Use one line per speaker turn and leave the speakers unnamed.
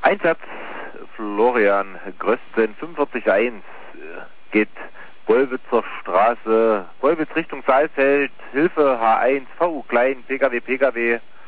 Einsatz Florian Grösten 45.1 geht Bollwitzer Straße, Bollwitz Richtung Saalfeld, Hilfe H1, VU Klein, PKW